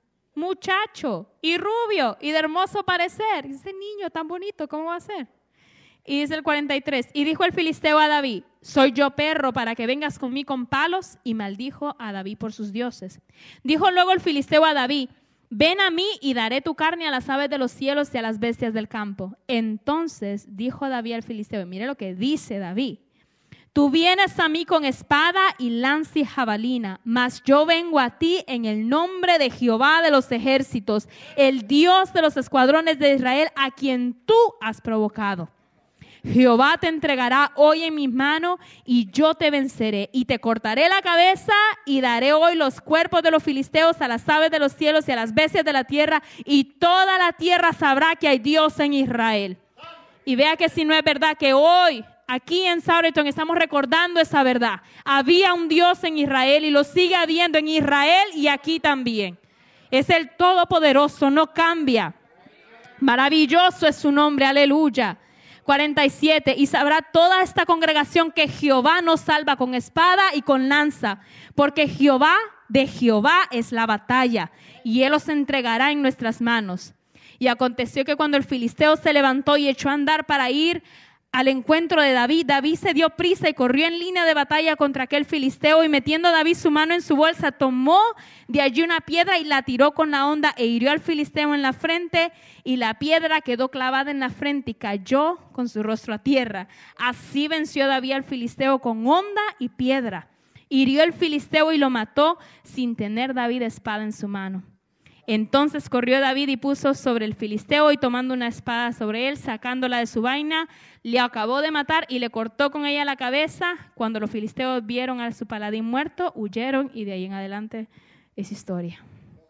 muchacho y rubio y de hermoso parecer. Ese niño tan bonito, ¿cómo va a ser? Y dice el cuarenta y tres, y dijo el filisteo a David: ¿soy yo perro para que vengas conmigo con palos? Y maldijo a David por sus dioses. Dijo luego el filisteo a David: ven a mí y daré tu carne a las aves de los cielos y a las bestias del campo. Entonces dijo David al filisteo, mire lo que dice David: tú vienes a mí con espada y lanza y jabalina, mas yo vengo a ti en el nombre de Jehová de los ejércitos, el Dios de los escuadrones de Israel, a quien tú has provocado. Jehová te entregará hoy en mis manos y yo te venceré y te cortaré la cabeza y daré hoy los cuerpos de los filisteos a las aves de los cielos y a las bestias de la tierra, y toda la tierra sabrá que hay Dios en Israel. Y vea que si no es verdad que hoy aquí en Sauerton estamos recordando esa verdad. Había un Dios en Israel y lo sigue habiendo en Israel y aquí también. Es el Todopoderoso, no cambia. Maravilloso es su nombre, aleluya. cuarenta y siete, y sabrá toda esta congregación que Jehová nos salva con espada y con lanza, porque Jehová, de Jehová es la batalla, y él os entregará en nuestras manos. Y aconteció que cuando el filisteo se levantó y echó a andar para ir al encuentro de David, David se dio prisa y corrió en línea de batalla contra aquel filisteo, y metiendo David su mano en su bolsa, tomó de allí una piedra y la tiró con la honda e hirió al filisteo en la frente, y la piedra quedó clavada en la frente y cayó con su rostro a tierra. Así venció David al filisteo con honda y piedra. Hirió el filisteo y lo mató sin tener David espada en su mano. Entonces corrió David y puso sobre el filisteo, y tomando una espada sobre él, sacándola de su vaina, le acabó de matar y le cortó con ella la cabeza. Cuando los filisteos vieron a su paladín muerto, huyeron, y de ahí en adelante es historia.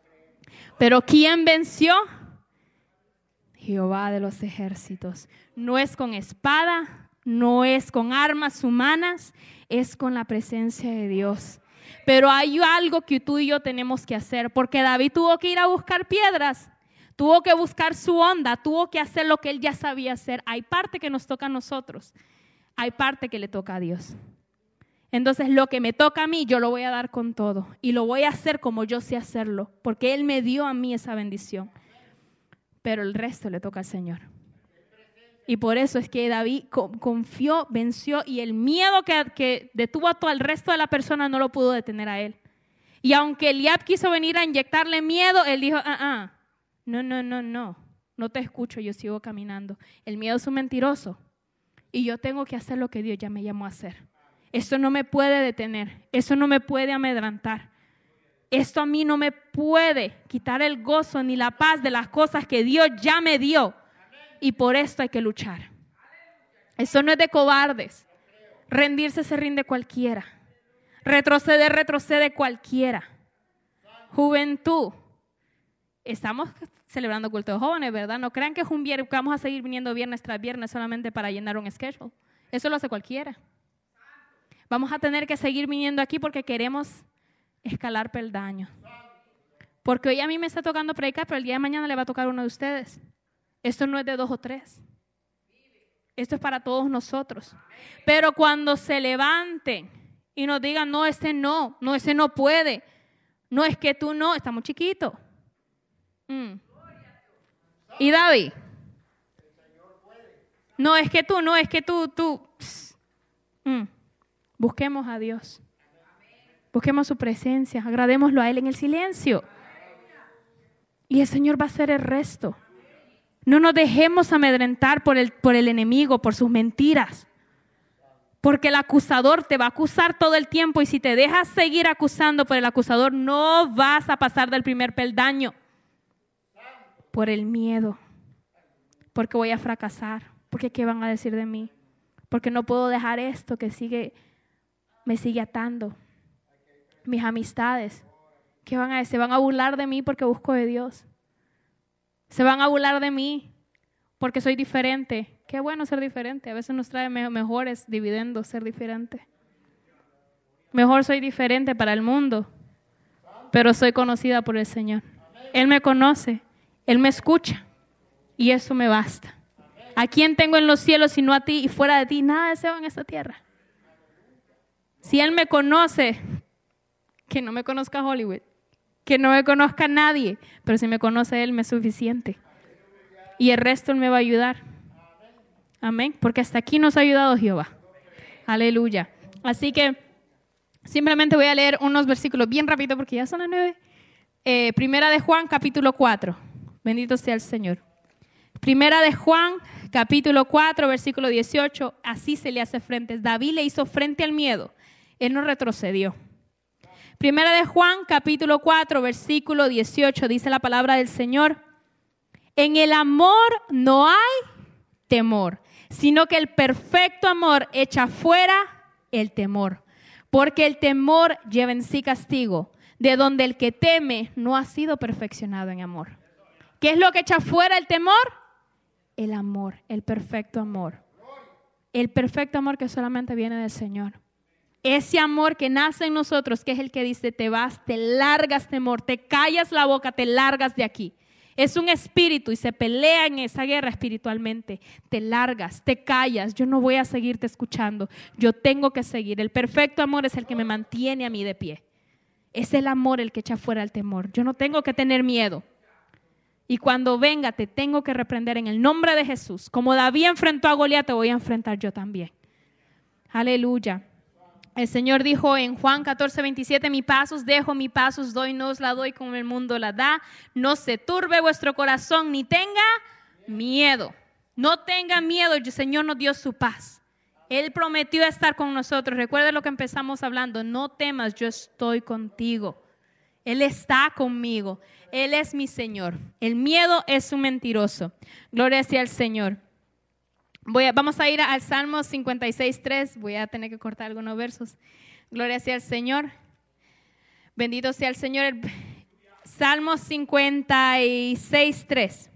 Pero ¿quién venció? Jehová de los ejércitos. No es con espada, no es con armas humanas, es con la presencia de Dios. Pero hay algo que tú y yo tenemos que hacer, porque David tuvo que ir a buscar piedras, tuvo que buscar su onda, tuvo que hacer lo que él ya sabía hacer. Hay parte que nos toca a nosotros, hay parte que le toca a Dios. Entonces lo que me toca a mí, yo lo voy a dar con todo y lo voy a hacer como yo sé hacerlo, porque Él me dio a mí esa bendición. Pero el resto le toca al Señor. Y por eso es que David confió, venció, y el miedo que, que detuvo a todo el resto de la persona no lo pudo detener a él. Y aunque Eliab quiso venir a inyectarle miedo, él dijo, ah, ah, no, no, no, no, no te escucho, yo sigo caminando. El miedo es un mentiroso y yo tengo que hacer lo que Dios ya me llamó a hacer. Esto no me puede detener, eso no me puede amedrentar. Esto a mí no me puede quitar el gozo ni la paz de las cosas que Dios ya me dio. Y por esto hay que luchar. Eso no es de cobardes. Rendirse se rinde cualquiera. Retroceder, retrocede cualquiera. Juventud. Estamos celebrando culto de jóvenes, ¿verdad? No crean que es un viernes, que vamos a seguir viniendo viernes tras viernes solamente para llenar un schedule. Eso lo hace cualquiera. Vamos a tener que seguir viniendo aquí porque queremos escalar peldaños. Porque hoy a mí me está tocando predicar, pero el día de mañana le va a tocar a uno de ustedes. Esto no es de dos o tres. Esto es para todos nosotros. Pero cuando se levanten y nos digan, no, este no, no, ese no puede. No, es que tú no, está muy chiquito. Mm. ¿Y David? No, es que tú, no, es que tú, tú. Mm. Busquemos a Dios. Busquemos su presencia. Agradémoslo a Él en el silencio. Y el Señor va a hacer el resto. No nos dejemos amedrentar por el, por el enemigo, por sus mentiras. Porque el acusador te va a acusar todo el tiempo y si te dejas seguir acusando por el acusador, no vas a pasar del primer peldaño. Por el miedo. Porque voy a fracasar. Porque ¿qué van a decir de mí? Porque no puedo dejar esto que sigue, me sigue atando. Mis amistades. ¿Qué van a decir? Se van a burlar de mí porque busco de Dios. Se van a burlar de mí porque soy diferente. Qué bueno ser diferente. A veces nos trae mejores dividendos ser diferente. Mejor soy diferente para el mundo, pero soy conocida por el Señor. Él me conoce, Él me escucha y eso me basta. ¿A quién tengo en los cielos sino a ti? Y fuera de ti nada deseo en esta tierra. Si Él me conoce, que no me conozca Hollywood. Que no me conozca nadie, pero si me conoce Él me es suficiente. Y el resto Él me va a ayudar. Amén. Porque hasta aquí nos ha ayudado Jehová. Aleluya. Así que simplemente voy a leer unos versículos bien rápido porque ya son las nueve. Eh, Primera de Juan, capítulo cuatro. Bendito sea el Señor. Primera de Juan, capítulo cuatro, versículo dieciocho. Así se le hace frente. David le hizo frente al miedo. Él no retrocedió. Primera de Juan, capítulo cuatro, versículo dieciocho, dice la palabra del Señor. En el amor no hay temor, sino que el perfecto amor echa fuera el temor. Porque el temor lleva en sí castigo, de donde el que teme no ha sido perfeccionado en amor. ¿Qué es lo que echa fuera el temor? El amor, el perfecto amor. El perfecto amor que solamente viene del Señor. Ese amor que nace en nosotros, que es el que dice, te vas, te largas temor, te callas la boca, te largas de aquí. Es un espíritu y se pelea en esa guerra espiritualmente. Te largas, te callas, yo no voy a seguirte escuchando, yo tengo que seguir. El perfecto amor es el que me mantiene a mí de pie. Es el amor el que echa fuera el temor. Yo no tengo que tener miedo. Y cuando venga te tengo que reprender en el nombre de Jesús. Como David enfrentó a Goliat, te voy a enfrentar yo también. Aleluya. El Señor dijo en Juan catorce, veintisiete, mi paz os dejo, mi paz os doy, no os la doy como el mundo la da. No se turbe vuestro corazón, ni tenga miedo. No tenga miedo, el Señor nos dio su paz. Él prometió estar con nosotros. Recuerda lo que empezamos hablando, no temas, yo estoy contigo. Él está conmigo, Él es mi Señor. El miedo es un mentiroso. Gloria sea al Señor. Voy a, vamos a ir al Salmo cincuenta y seis, tres. Voy a tener que cortar algunos versos. Gloria sea al Señor. Bendito sea el Señor. El Salmo cincuenta y seis, tres.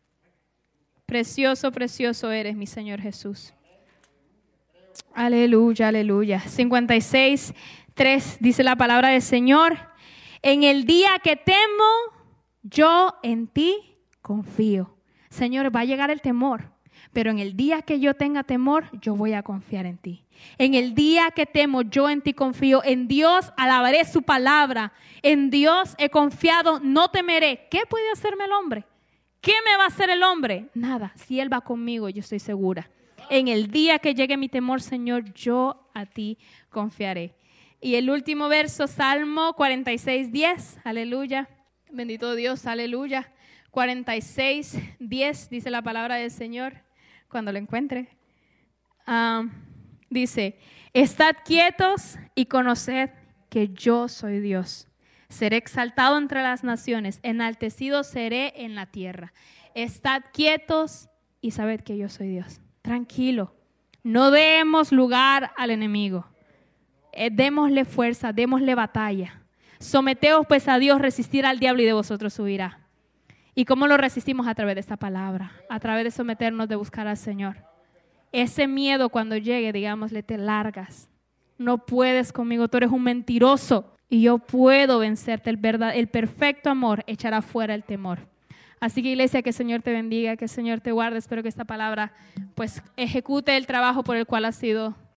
Precioso, precioso eres, mi Señor Jesús. Aleluya, aleluya. cincuenta y seis, tres, dice la palabra del Señor: en el día que temo, yo en ti confío. Señor, va a llegar el temor, pero en el día que yo tenga temor, yo voy a confiar en ti. En el día que temo, yo en ti confío. En Dios alabaré su palabra. En Dios he confiado, no temeré. ¿Qué puede hacerme el hombre? ¿Qué me va a hacer el hombre? Nada. Si Él va conmigo, yo estoy segura. En el día que llegue mi temor, Señor, yo a ti confiaré. Y el último verso, Salmo cuarenta y seis, diez. Aleluya. Bendito Dios, aleluya. cuarenta y seis, diez, dice la palabra del Señor, cuando lo encuentre. Um, dice, estad quietos y conoced que yo soy Dios. Seré exaltado entre las naciones, enaltecido seré en la tierra. Estad quietos y sabed que yo soy Dios. Tranquilo, no demos lugar al enemigo. Eh, démosle fuerza, démosle batalla. Someteos pues a Dios, resistir al diablo y de vosotros huirá. ¿Y cómo lo resistimos? A través de esta palabra, a través de someternos, de buscar al Señor. Ese miedo cuando llegue, digámosle, te largas. No puedes conmigo, tú eres un mentiroso y yo puedo vencerte. El, verdad, el perfecto amor echará fuera el temor. Así que, iglesia, que el Señor te bendiga, que el Señor te guarde. Espero que esta palabra pues ejecute el trabajo por el cual has sido